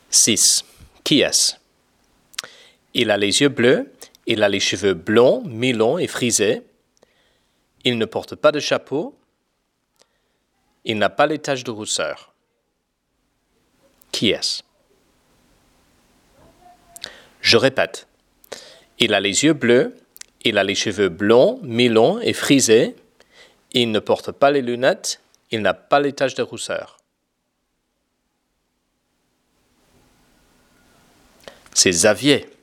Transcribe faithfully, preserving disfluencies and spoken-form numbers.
six. Qui est-ce? Il a les yeux bleus, il a les cheveux blonds, mi-longs et frisés. Il ne porte pas de chapeau. Il n'a pas les taches de rousseur. Qui est-ce? Je répète. Il a les yeux bleus, il a les cheveux blonds, mi-longs et frisés. Il ne porte pas les lunettes, il n'a pas les taches de rousseur. C'est Xavier.